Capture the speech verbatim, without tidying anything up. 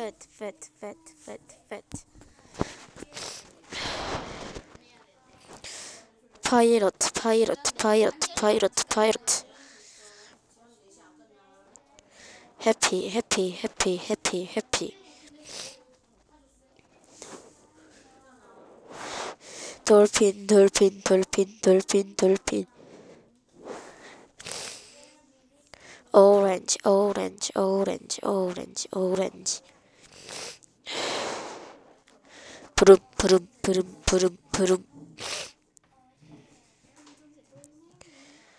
fat, fat, fat, fat, fat. 파이럿, 파이럿, 파이럿, 파이럿, 파이럿. 해피, 해피, 해피, 해피, 해피. 돌핀, 돌핀, 돌핀, 돌핀, 돌핀. 오렌지, 오렌지, 오렌지, 오렌지, 오렌지. 부름, 부름, 부름, 부름, 부름.